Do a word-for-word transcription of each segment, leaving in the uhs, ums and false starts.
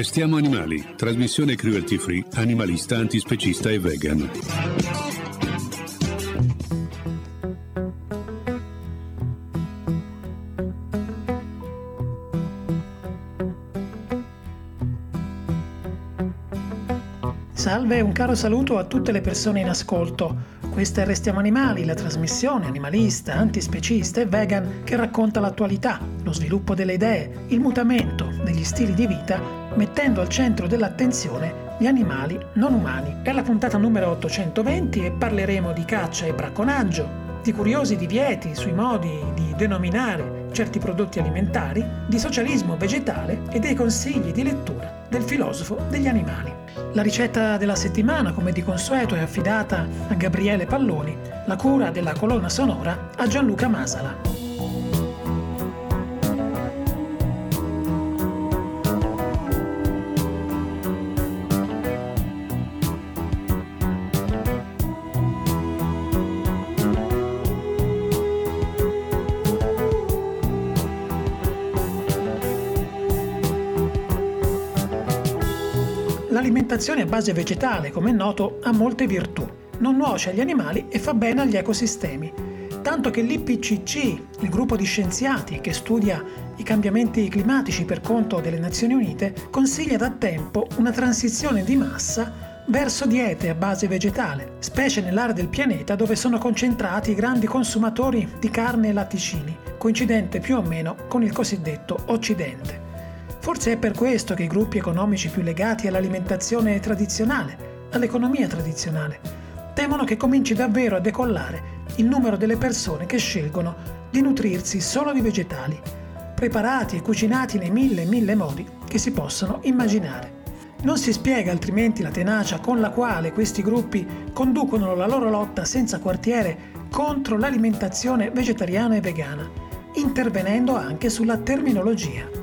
Restiamo animali, trasmissione cruelty free, animalista, antispecista e vegan. Salve e un caro saluto a tutte le persone in ascolto. Questa è Restiamo Animali, la trasmissione animalista, antispecista e vegan che racconta l'attualità, lo sviluppo delle idee, il mutamento degli stili di vita, mettendo al centro dell'attenzione gli animali non umani. È la puntata numero ottocentoventi e parleremo di caccia e bracconaggio, di curiosi divieti sui modi di denominare certi prodotti alimentari, di socialismo vegetale e dei consigli di lettura del filosofo degli animali. La ricetta della settimana, come di consueto, è affidata a Gabriele Palloni, la cura della colonna sonora a Gianluca Masala. L'alimentazione a base vegetale, come è noto, ha molte virtù. Non nuoce agli animali e fa bene agli ecosistemi. Tanto che l'I P C C, il gruppo di scienziati che studia i cambiamenti climatici per conto delle Nazioni Unite, consiglia da tempo una transizione di massa verso diete a base vegetale, specie nell'area del pianeta dove sono concentrati i grandi consumatori di carne e latticini, coincidente più o meno con il cosiddetto Occidente. Forse è per questo che i gruppi economici più legati all'alimentazione tradizionale, all'economia tradizionale, temono che cominci davvero a decollare il numero delle persone che scelgono di nutrirsi solo di vegetali, preparati e cucinati nei mille e mille modi che si possono immaginare. Non si spiega altrimenti la tenacia con la quale questi gruppi conducono la loro lotta senza quartiere contro l'alimentazione vegetariana e vegana, intervenendo anche sulla terminologia.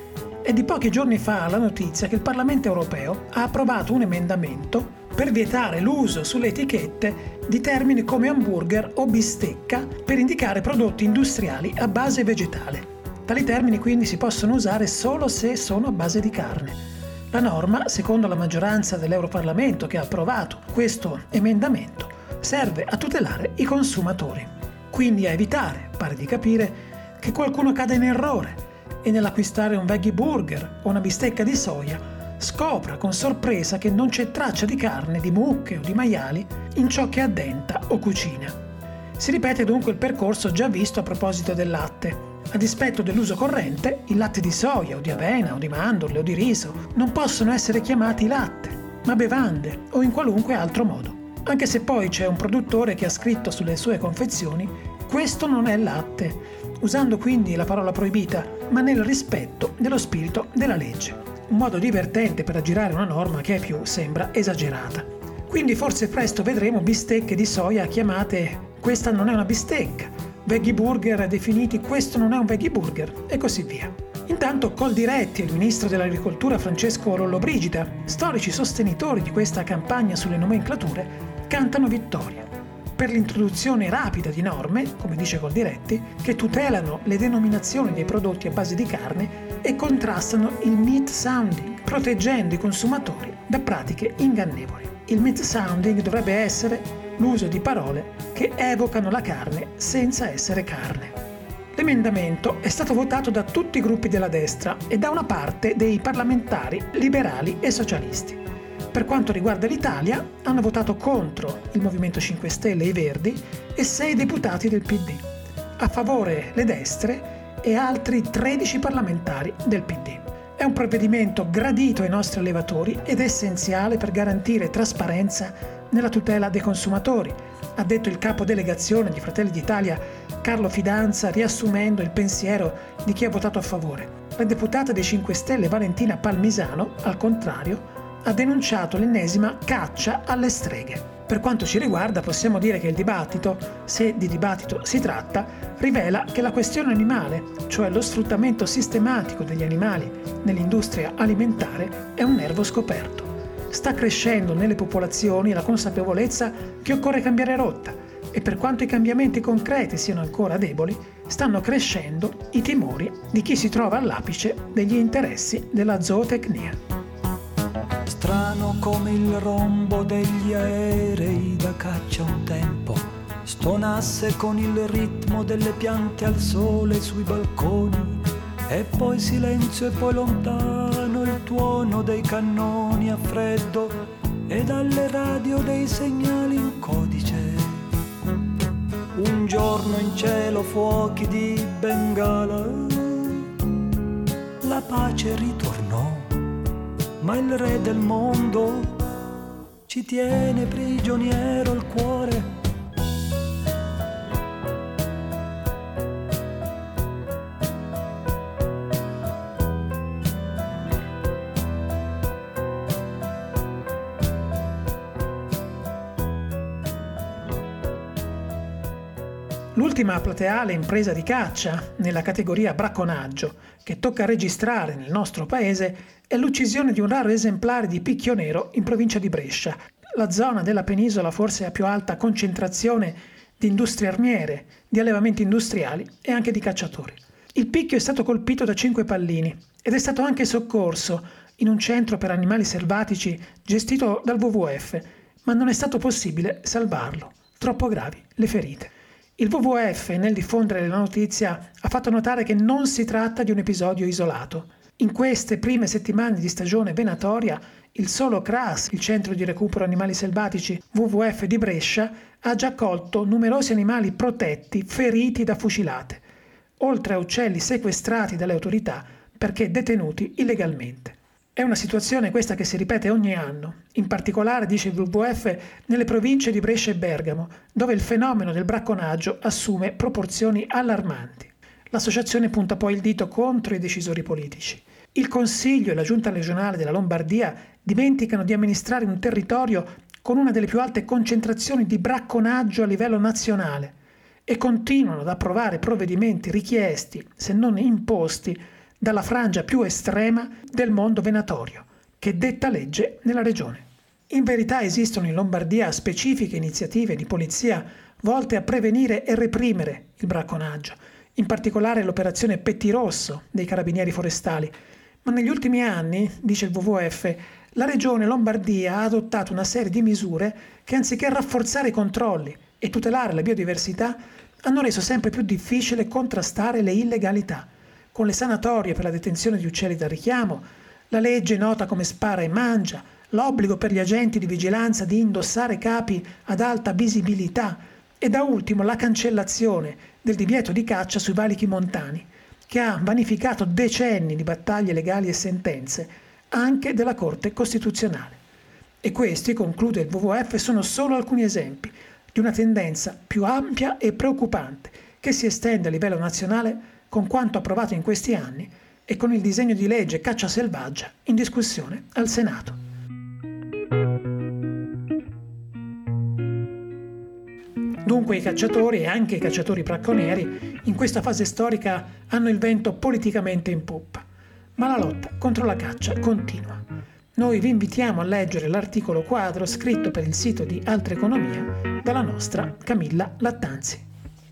È di pochi giorni fa la notizia che il Parlamento europeo ha approvato un emendamento per vietare l'uso sulle etichette di termini come hamburger o bistecca per indicare prodotti industriali a base vegetale. Tali termini quindi si possono usare solo se sono a base di carne. La norma, secondo la maggioranza dell'Europarlamento che ha approvato questo emendamento, serve a tutelare i consumatori, quindi a evitare, pare di capire, che qualcuno cada in errore e nell'acquistare un veggie burger o una bistecca di soia scopra con sorpresa che non c'è traccia di carne, di mucche o di maiali in ciò che addenta o cucina. Si ripete dunque il percorso già visto a proposito del latte. A dispetto dell'uso corrente, il latte di soia o di avena o di mandorle o di riso non possono essere chiamati latte, ma bevande o in qualunque altro modo. Anche se poi c'è un produttore che ha scritto sulle sue confezioni «Questo non è latte», usando quindi la parola proibita, ma nel rispetto dello spirito della legge. Un modo divertente per aggirare una norma che più sembra esagerata. Quindi forse presto vedremo bistecche di soia chiamate «questa non è una bistecca», veggie burger definiti «questo non è un veggie burger» e così via. Intanto Coldiretti e il ministro dell'Agricoltura Francesco Lollobrigida, storici sostenitori di questa campagna sulle nomenclature, cantano vittoria per l'introduzione rapida di norme, come dice Coldiretti, che tutelano le denominazioni dei prodotti a base di carne e contrastano il meat sounding, proteggendo i consumatori da pratiche ingannevoli. Il meat sounding dovrebbe essere l'uso di parole che evocano la carne senza essere carne. L'emendamento è stato votato da tutti i gruppi della destra e da una parte dei parlamentari liberali e socialisti. Per quanto riguarda l'Italia, hanno votato contro il Movimento cinque Stelle e i Verdi e sei deputati del P D, a favore le destre e altri tredici parlamentari del P D. È un provvedimento gradito ai nostri allevatori ed essenziale per garantire trasparenza nella tutela dei consumatori, ha detto il capo delegazione di Fratelli d'Italia Carlo Fidanza, riassumendo il pensiero di chi ha votato a favore. La deputata dei cinque Stelle Valentina Palmisano, al contrario, ha denunciato l'ennesima caccia alle streghe. Per quanto ci riguarda, possiamo dire che il dibattito, se di dibattito si tratta, rivela che la questione animale, cioè lo sfruttamento sistematico degli animali nell'industria alimentare, è un nervo scoperto. Sta crescendo nelle popolazioni la consapevolezza che occorre cambiare rotta e per quanto i cambiamenti concreti siano ancora deboli, stanno crescendo i timori di chi si trova all'apice degli interessi della zootecnia. strano come il rombo degli aerei da caccia un tempo stonasse con il ritmo delle piante al sole sui balconi, e poi silenzio e poi lontano il tuono dei cannoni a freddo e dalle radio dei segnali in codice. Un giorno in cielo fuochi di Bengala, la pace ritornò, ma il re del mondo ci tiene prigioniero il cuore. L'ultima plateale impresa di caccia nella categoria bracconaggio che tocca registrare nel nostro paese è l'uccisione di un raro esemplare di picchio nero in provincia di Brescia, la zona della penisola forse a più alta concentrazione di industrie armiere, di allevamenti industriali e anche di cacciatori. Il picchio è stato colpito da cinque pallini ed è stato anche soccorso in un centro per animali selvatici gestito dal W W F, ma non è stato possibile salvarlo, troppo gravi le ferite. Il W W F, nel diffondere la notizia, ha fatto notare che non si tratta di un episodio isolato. In queste prime settimane di stagione venatoria, il solo C R A S, il Centro di Recupero Animali Selvatici W W F di Brescia, ha già accolto numerosi animali protetti feriti da fucilate, oltre a uccelli sequestrati dalle autorità perché detenuti illegalmente. È una situazione questa che si ripete ogni anno, in particolare, dice il W W F, nelle province di Brescia e Bergamo, dove il fenomeno del bracconaggio assume proporzioni allarmanti. L'associazione punta poi il dito contro i decisori politici. Il Consiglio e la Giunta regionale della Lombardia dimenticano di amministrare un territorio con una delle più alte concentrazioni di bracconaggio a livello nazionale e continuano ad approvare provvedimenti richiesti, se non imposti, dalla frangia più estrema del mondo venatorio, che detta legge nella regione. In verità esistono in Lombardia specifiche iniziative di polizia volte a prevenire e reprimere il bracconaggio, in particolare l'operazione Pettirosso dei Carabinieri Forestali, ma negli ultimi anni, dice il W W F, la regione Lombardia ha adottato una serie di misure che, anziché rafforzare i controlli e tutelare la biodiversità, hanno reso sempre più difficile contrastare le illegalità, con le sanatorie per la detenzione di uccelli da richiamo, la legge nota come spara e mangia, l'obbligo per gli agenti di vigilanza di indossare capi ad alta visibilità e da ultimo la cancellazione del divieto di caccia sui valichi montani, che ha vanificato decenni di battaglie legali e sentenze, anche della Corte Costituzionale. E questi, conclude il W W F, sono solo alcuni esempi di una tendenza più ampia e preoccupante che si estende a livello nazionale con quanto approvato in questi anni e con il disegno di legge caccia selvaggia in discussione al Senato. Dunque i cacciatori e anche i cacciatori bracconieri in questa fase storica hanno il vento politicamente in poppa, ma la lotta contro la caccia continua. Noi vi invitiamo a leggere l'articolo quadro scritto per il sito di Altra Economia dalla nostra Camilla Lattanzi.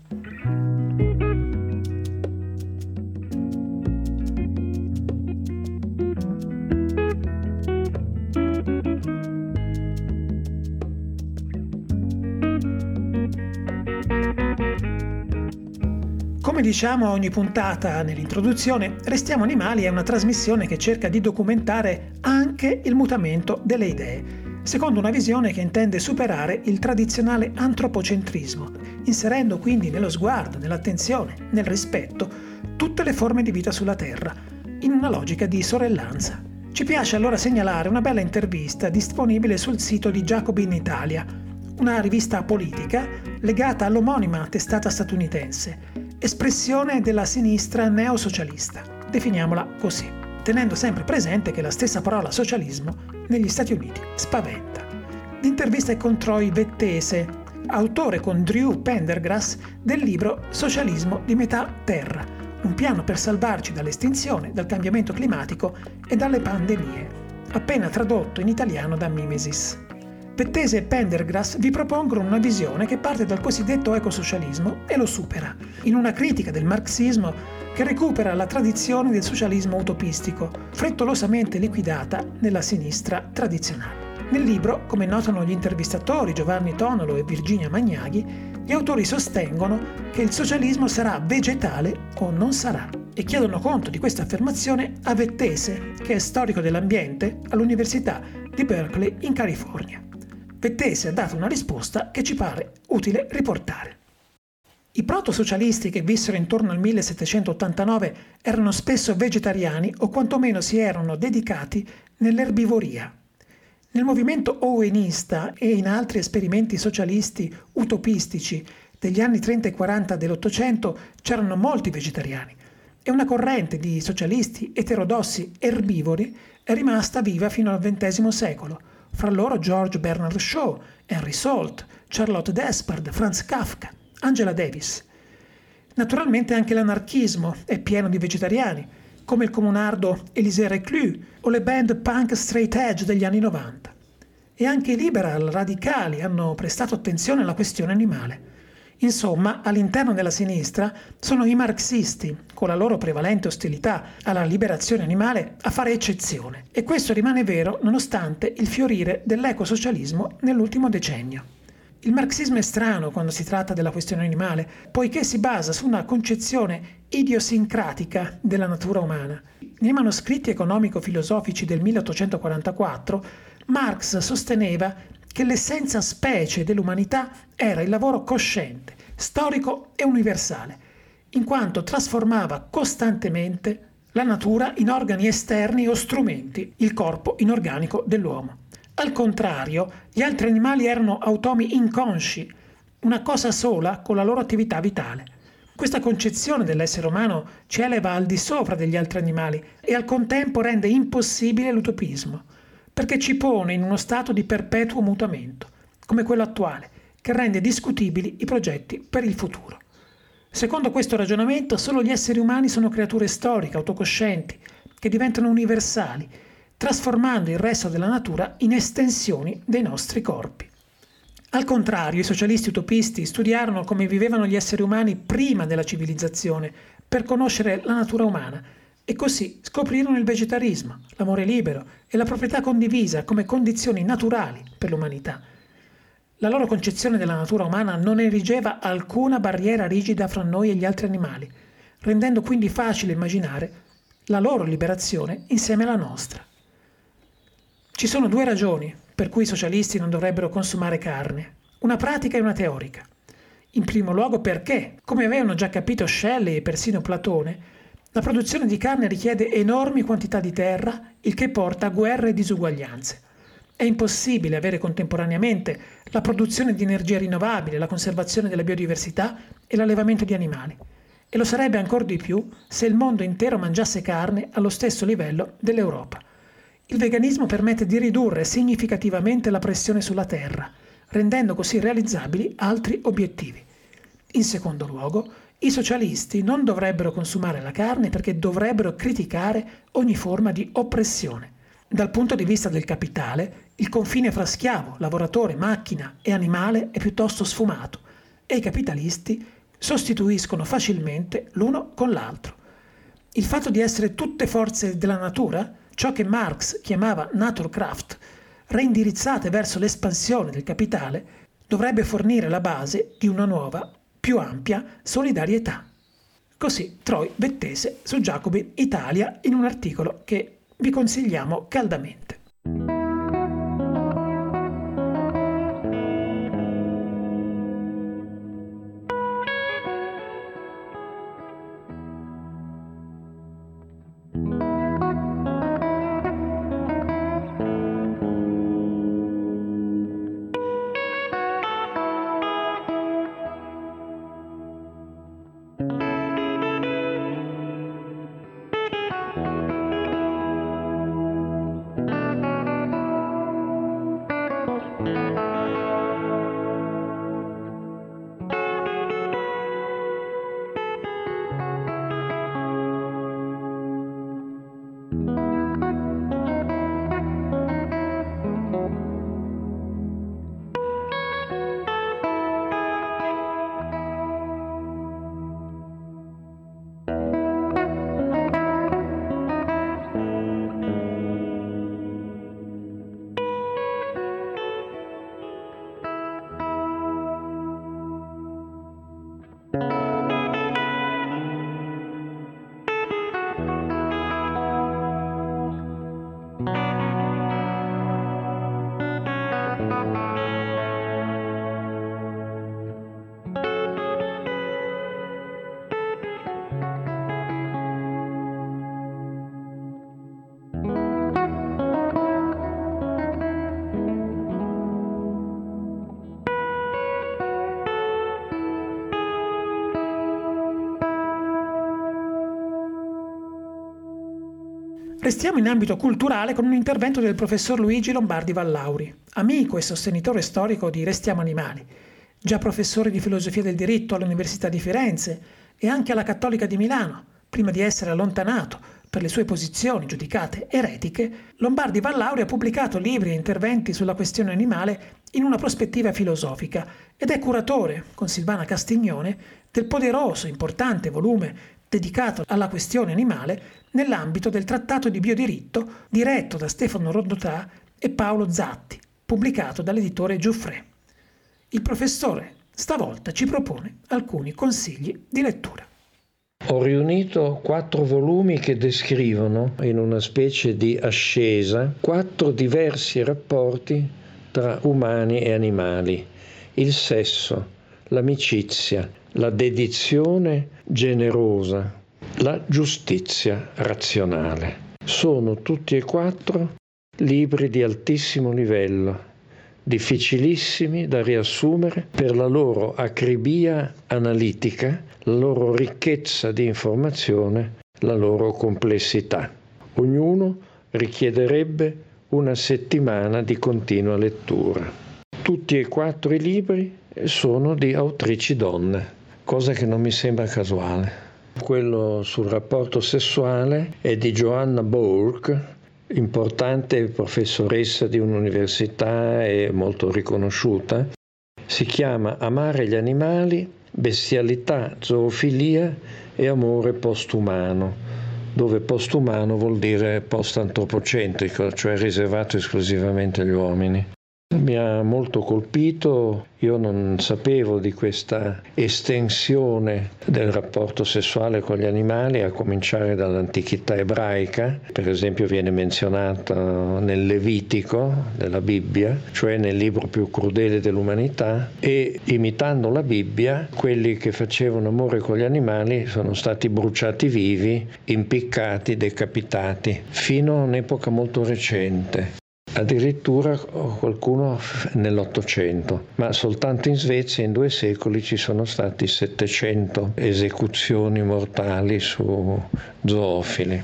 Come diciamo a ogni puntata nell'introduzione, Restiamo Animali è una trasmissione che cerca di documentare anche il mutamento delle idee, secondo una visione che intende superare il tradizionale antropocentrismo, inserendo quindi nello sguardo, nell'attenzione, nel rispetto, tutte le forme di vita sulla Terra, in una logica di sorellanza. Ci piace allora segnalare una bella intervista disponibile sul sito di Jacobin Italia, una rivista politica legata all'omonima testata statunitense, espressione della sinistra neosocialista, definiamola così, tenendo sempre presente che la stessa parola socialismo negli Stati Uniti spaventa. L'intervista è con Troy Vettese, autore con Drew Pendergrass del libro Socialismo di metà terra, un piano per salvarci dall'estinzione, dal cambiamento climatico e dalle pandemie, appena tradotto in italiano da Mimesis. Vettese e Pendergrass vi propongono una visione che parte dal cosiddetto ecosocialismo e lo supera, in una critica del marxismo che recupera la tradizione del socialismo utopistico, frettolosamente liquidata nella sinistra tradizionale. Nel libro, come notano gli intervistatori Giovanni Tonolo e Virginia Magnaghi, gli autori sostengono che il socialismo sarà vegetale o non sarà e chiedono conto di questa affermazione a Vettese, che è storico dell'ambiente all'Università di Berkeley in California. Vettese ha dato una risposta che ci pare utile riportare. I proto-socialisti che vissero intorno al millesettecentottantanove erano spesso vegetariani o quantomeno si erano dedicati nell'erbivoria. Nel movimento owenista e in altri esperimenti socialisti utopistici degli anni trenta e quaranta dell'Ottocento c'erano molti vegetariani e una corrente di socialisti eterodossi erbivori è rimasta viva fino al ventesimo secolo. Fra loro George Bernard Shaw, Henry Salt, Charlotte Despard, Franz Kafka, Angela Davis. Naturalmente anche l'anarchismo è pieno di vegetariani, come il comunardo Élisée Reclus o le band punk straight edge degli anni novanta. E anche i liberal radicali hanno prestato attenzione alla questione animale. Insomma, all'interno della sinistra sono i marxisti, con la loro prevalente ostilità alla liberazione animale, a fare eccezione. E questo rimane vero nonostante il fiorire dell'ecosocialismo nell'ultimo decennio. Il marxismo è strano quando si tratta della questione animale, poiché si basa su una concezione idiosincratica della natura umana. Nei manoscritti economico-filosofici del milleottocentoquarantaquattro, Marx sosteneva che l'essenza specie dell'umanità era il lavoro cosciente, storico e universale, in quanto trasformava costantemente la natura in organi esterni o strumenti, il corpo inorganico dell'uomo. Al contrario, gli altri animali erano automi inconsci, una cosa sola con la loro attività vitale. Questa concezione dell'essere umano ci eleva al di sopra degli altri animali e al contempo rende impossibile l'utopismo, perché ci pone in uno stato di perpetuo mutamento, come quello attuale, che rende discutibili i progetti per il futuro. Secondo questo ragionamento, solo gli esseri umani sono creature storiche, autocoscienti, che diventano universali, trasformando il resto della natura in estensioni dei nostri corpi. Al contrario, i socialisti utopisti studiarono come vivevano gli esseri umani prima della civilizzazione per conoscere la natura umana e così scoprirono il vegetarismo, l'amore libero e la proprietà condivisa come condizioni naturali per l'umanità. La loro concezione della natura umana non erigeva alcuna barriera rigida fra noi e gli altri animali, rendendo quindi facile immaginare la loro liberazione insieme alla nostra. Ci sono due ragioni per cui i socialisti non dovrebbero consumare carne, una pratica e una teorica. In primo luogo perché, come avevano già capito Shelley e persino Platone, la produzione di carne richiede enormi quantità di terra, il che porta a guerre e disuguaglianze. È impossibile avere contemporaneamente la produzione di energia rinnovabile, la conservazione della biodiversità e l'allevamento di animali. E lo sarebbe ancor di più se il mondo intero mangiasse carne allo stesso livello dell'Europa. Il veganismo permette di ridurre significativamente la pressione sulla terra, rendendo così realizzabili altri obiettivi. In secondo luogo, i socialisti non dovrebbero consumare la carne perché dovrebbero criticare ogni forma di oppressione. Dal punto di vista del capitale, il confine fra schiavo, lavoratore, macchina e animale è piuttosto sfumato e i capitalisti sostituiscono facilmente l'uno con l'altro. Il fatto di essere tutte forze della natura, ciò che Marx chiamava Naturkraft, reindirizzate verso l'espansione del capitale, dovrebbe fornire la base di una nuova, più ampia solidarietà. Così Troy Vettese su Jacobin Italia in un articolo che vi consigliamo caldamente. Restiamo in ambito culturale con un intervento del professor Luigi Lombardi Vallauri, amico e sostenitore storico di Restiamo Animali, già professore di filosofia del diritto all'Università di Firenze e anche alla Cattolica di Milano, prima di essere allontanato per le sue posizioni giudicate eretiche. Lombardi Vallauri ha pubblicato libri e interventi sulla questione animale in una prospettiva filosofica ed è curatore, con Silvana Castiglione, del poderoso e importante volume dedicato alla questione animale nell'ambito del Trattato di Biodiritto diretto da Stefano Rodotà e Paolo Zatti, pubblicato dall'editore Giuffre. Il professore stavolta ci propone alcuni consigli di lettura. Ho riunito quattro volumi che descrivono, in una specie di ascesa, quattro diversi rapporti tra umani e animali: il sesso, l'amicizia, la dedizione generosa, la giustizia razionale. Sono tutti e quattro libri di altissimo livello, difficilissimi da riassumere per la loro acribia analitica, la loro ricchezza di informazione, la loro complessità. Ognuno richiederebbe una settimana di continua lettura. Tutti e quattro i libri sono di autrici donne, cosa che non mi sembra casuale. Quello sul rapporto sessuale è di Joanna Bourke, importante professoressa di un'università e molto riconosciuta. Si chiama Amare gli animali, bestialità, zoofilia e amore postumano, dove postumano vuol dire post-antropocentrico, cioè riservato esclusivamente agli uomini. Mi ha molto colpito, io non sapevo di questa estensione del rapporto sessuale con gli animali, a cominciare dall'antichità ebraica. Per esempio viene menzionato nel Levitico della Bibbia, cioè nel libro più crudele dell'umanità, e imitando la Bibbia, quelli che facevano amore con gli animali sono stati bruciati vivi, impiccati, decapitati, fino a un'epoca molto recente. Addirittura qualcuno nell'Ottocento, ma soltanto in Svezia in due secoli ci sono stati settecento esecuzioni mortali su zoofili.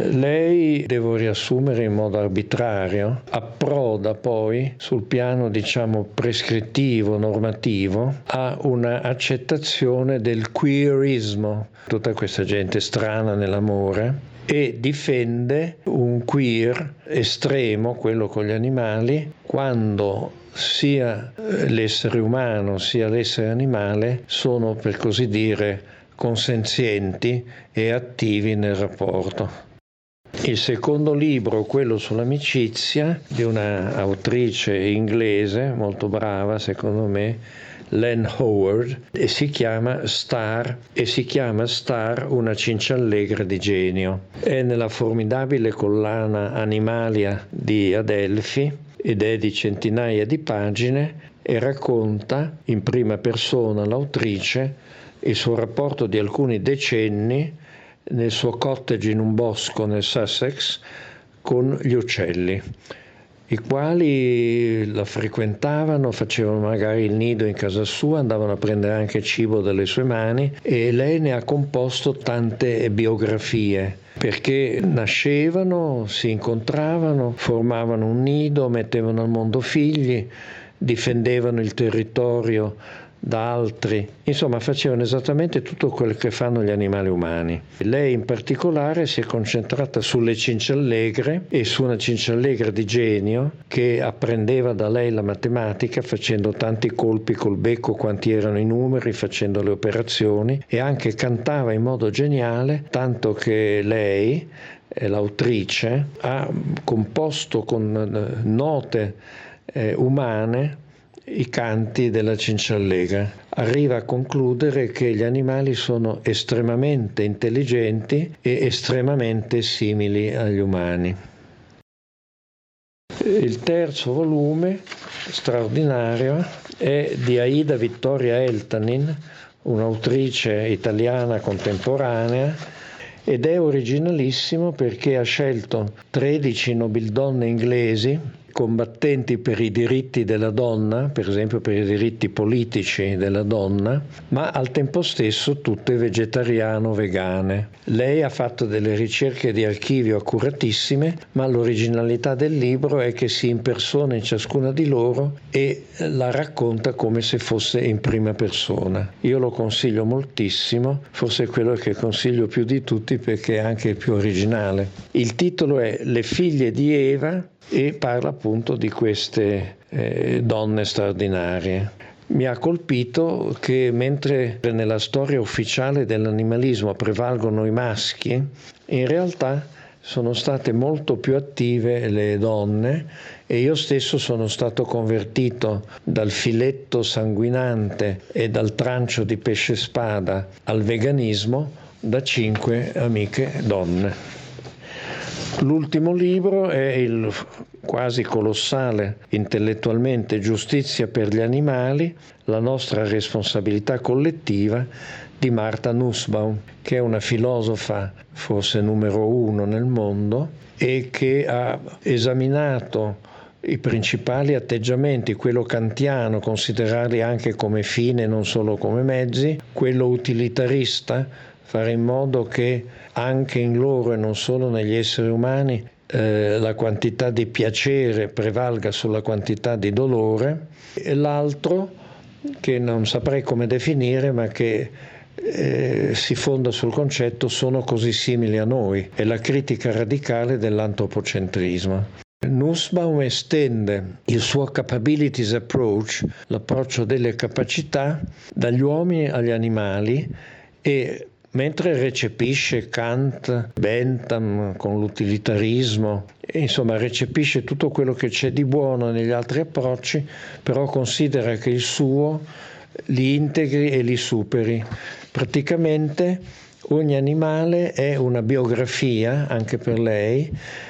Lei, devo riassumere in modo arbitrario, approda poi sul piano diciamo prescrittivo, normativo, a una accettazione del queerismo, tutta questa gente strana nell'amore, e difende un queer estremo, quello con gli animali, quando sia l'essere umano sia l'essere animale sono, per così dire, consenzienti e attivi nel rapporto. Il secondo libro, quello sull'amicizia, di una autrice inglese molto brava secondo me, Len Howard, e si chiama Star e si chiama Star, una cinciallegra di genio. È nella formidabile collana Animalia di Adelphi ed è di centinaia di pagine e racconta in prima persona l'autrice il suo rapporto di alcuni decenni nel suo cottage in un bosco nel Sussex con gli uccelli, i quali la frequentavano, facevano magari il nido in casa sua, andavano a prendere anche cibo dalle sue mani, e lei ne ha composto tante biografie, perché nascevano, si incontravano, formavano un nido, mettevano al mondo figli, difendevano il territorio da altri, insomma facevano esattamente tutto quello che fanno gli animali umani. Lei in particolare si è concentrata sulle cinciallegre e su una cinciallegra di genio che apprendeva da lei la matematica facendo tanti colpi col becco quanti erano i numeri, facendo le operazioni, e anche cantava in modo geniale, tanto che lei, l'autrice, ha composto con note eh, umane i canti della cinciallegra. Arriva a concludere che gli animali sono estremamente intelligenti e estremamente simili agli umani. Il terzo volume, straordinario, è di Aida Vittoria Eltanin, un'autrice italiana contemporanea, ed è originalissimo perché ha scelto tredici nobildonne inglesi combattenti per i diritti della donna, per esempio per i diritti politici della donna, ma al tempo stesso tutte vegetariano-vegane. Lei ha fatto delle ricerche di archivio accuratissime, ma l'originalità del libro è che si impersona in ciascuna di loro e la racconta come se fosse in prima persona. Io lo consiglio moltissimo, forse è quello che consiglio più di tutti perché è anche il più originale. Il titolo è Le figlie di Eva e parla appunto di queste eh, donne straordinarie. Mi ha colpito che mentre nella storia ufficiale dell'animalismo prevalgono i maschi, in realtà sono state molto più attive le donne e io stesso sono stato convertito dal filetto sanguinante e dal trancio di pesce spada al veganismo da cinque amiche donne. L'ultimo libro è il quasi colossale intellettualmente Giustizia per gli animali, la nostra responsabilità collettiva di Martha Nussbaum, che è una filosofa forse numero uno nel mondo e che ha esaminato i principali atteggiamenti, quello kantiano, considerarli anche come fine non solo come mezzi, quello utilitarista, fare in modo che anche in loro e non solo negli esseri umani eh, la quantità di piacere prevalga sulla quantità di dolore, e l'altro che non saprei come definire ma che eh, si fonda sul concetto sono così simili a noi, è la critica radicale dell'antropocentrismo. Nussbaum estende il suo capabilities approach, l'approccio delle capacità, dagli uomini agli animali e mentre recepisce Kant, Bentham con l'utilitarismo, insomma recepisce tutto quello che c'è di buono negli altri approcci, però considera che il suo li integri e li superi. Praticamente ogni animale è una biografia anche per lei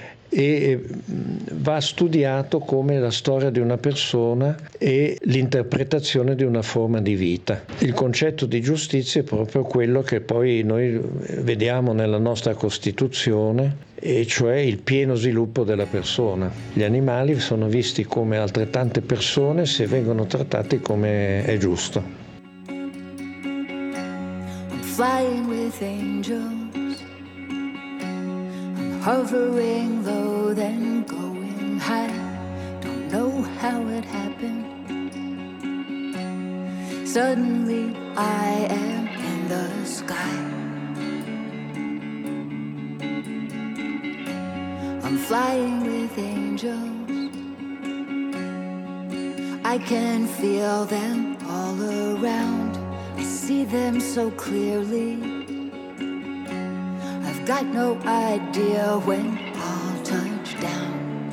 e va studiato come la storia di una persona e l'interpretazione di una forma di vita. Il concetto di giustizia è proprio quello che poi noi vediamo nella nostra Costituzione, e cioè il pieno sviluppo della persona. Gli animali sono visti come altrettante persone se vengono trattati come è giusto. I'm flying with angels. Hovering low, then going high. Don't know how it happened. Suddenly I am in the sky. I'm flying with angels. I can feel them all around. I see them so clearly. Got no idea when I'll touch down.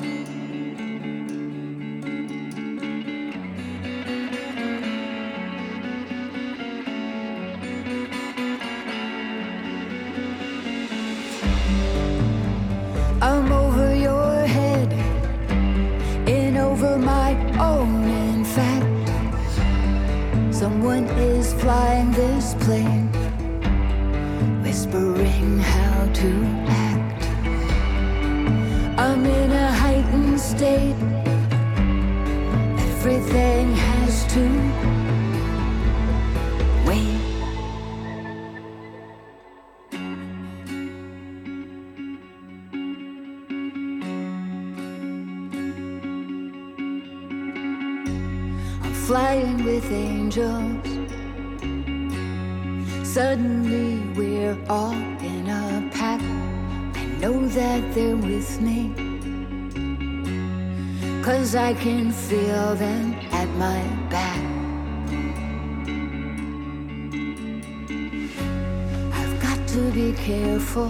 I'm over your head and over my own. In fact, someone is flying this plane, whispering how to act. I'm in a heightened state. Everything has to wait. I'm flying with angels. Suddenly we're all in a pack. I know that they're with me, 'cause I can feel them at my back. I've got to be careful.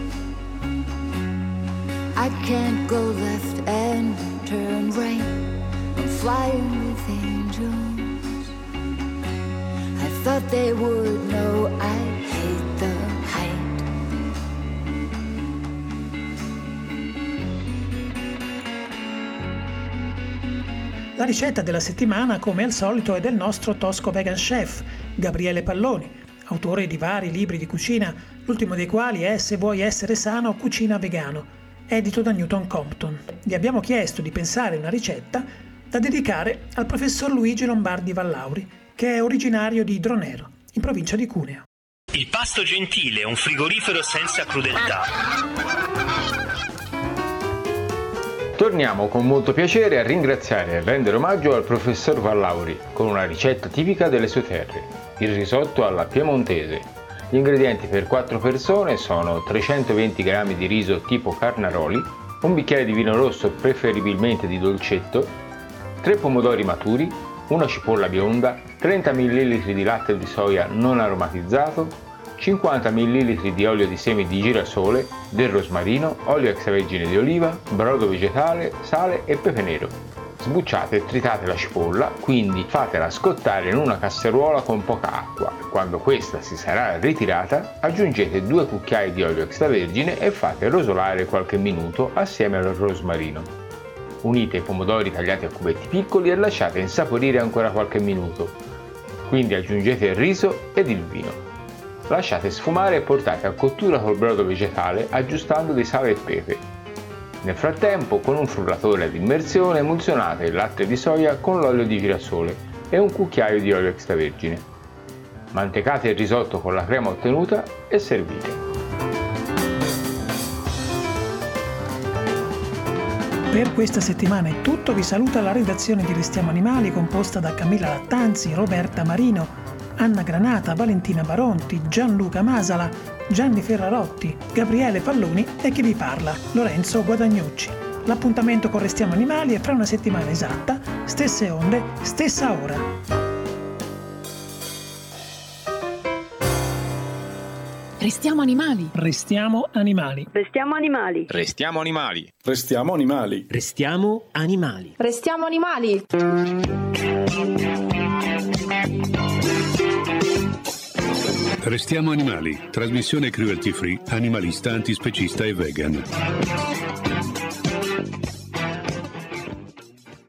I can't go left and turn right. I'm flying with angels. I thought they would know I hate the height. La ricetta della settimana, come al solito, è del nostro tosco vegan chef, Gabriele Palloni, autore di vari libri di cucina, l'ultimo dei quali è Se vuoi essere sano, cucina vegano. edito da Newton Compton. Gli abbiamo chiesto di pensare una ricetta da dedicare al professor Luigi Lombardi Vallauri, che è originario di Dronero, in provincia di Cuneo. Il pasto gentile, un frigorifero senza crudeltà. Torniamo con molto piacere a ringraziare e rendere omaggio al professor Vallauri con una ricetta tipica delle sue terre, il risotto alla piemontese. Gli ingredienti per quattro persone sono trecentoventi grammi di riso tipo Carnaroli, un bicchiere di vino rosso preferibilmente di dolcetto, tre pomodori maturi, una cipolla bionda, trenta millilitri di latte di soia non aromatizzato, cinquanta millilitri di olio di semi di girasole, del rosmarino, olio extravergine di oliva, brodo vegetale, sale e pepe nero. Sbucciate e tritate la cipolla, quindi fatela scottare in una casseruola con poca acqua. Quando questa si sarà ritirata, aggiungete due cucchiai di olio extravergine e fate rosolare qualche minuto assieme al rosmarino. Unite i pomodori tagliati a cubetti piccoli e lasciate insaporire ancora qualche minuto. Quindi aggiungete il riso ed il vino. Lasciate sfumare e portate a cottura col brodo vegetale aggiustando di sale e pepe. Nel frattempo, con un frullatore ad immersione, emulsionate il latte di soia con l'olio di girasole e un cucchiaio di olio extravergine. Mantecate il risotto con la crema ottenuta e servite. Per questa settimana è tutto, vi saluta la redazione di Restiamo Animali composta da Camilla Lattanzi, Roberta Marino, Anna Granata, Valentina Baronti, Gianluca Masala, Gianni Ferrarotti, Gabriele Palloni e chi vi parla, Lorenzo Guadagnucci. L'appuntamento con Restiamo Animali è fra una settimana esatta, stesse onde, stessa ora. Restiamo animali. Restiamo animali. Restiamo animali. Restiamo animali. Restiamo animali. Restiamo animali. Restiamo animali. Restiamo animali. Trasmissione cruelty free, animalista, antispecista e vegan.